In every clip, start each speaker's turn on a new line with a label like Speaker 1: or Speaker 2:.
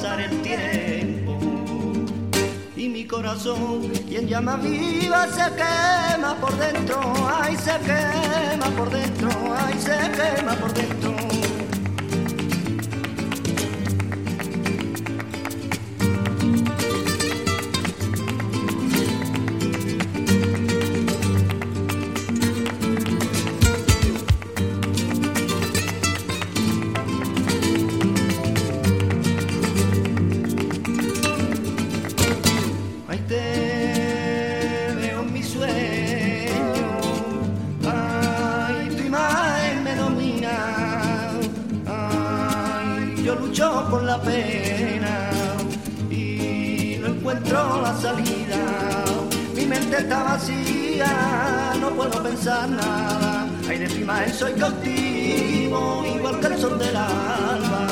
Speaker 1: pasar el tiempo. Y mi corazón, y en llama viva, se quema por dentro, ay, se quema por dentro, ay, se quema por dentro. Por la pena y no encuentro la salida, mi mente está vacía, no puedo pensar nada, ay de prima soy cautivo, igual que el sol del alba.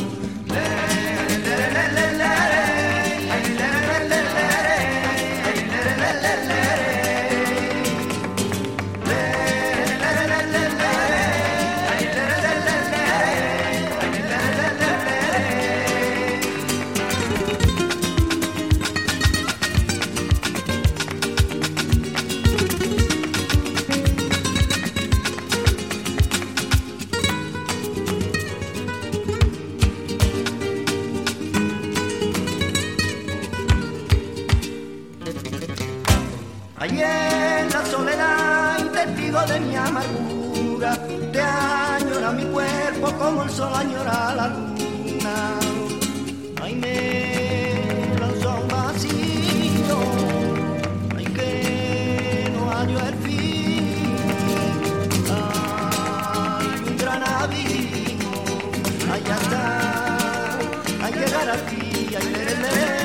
Speaker 1: Ayer la soledad y testigo de mi amargura, te añora mi cuerpo como el sol añora la luna. Ay, me lanzó un vacío, ay, que no hallo el fin. Ay, un gran abismo, allá está, ay, llegar aquí, ay,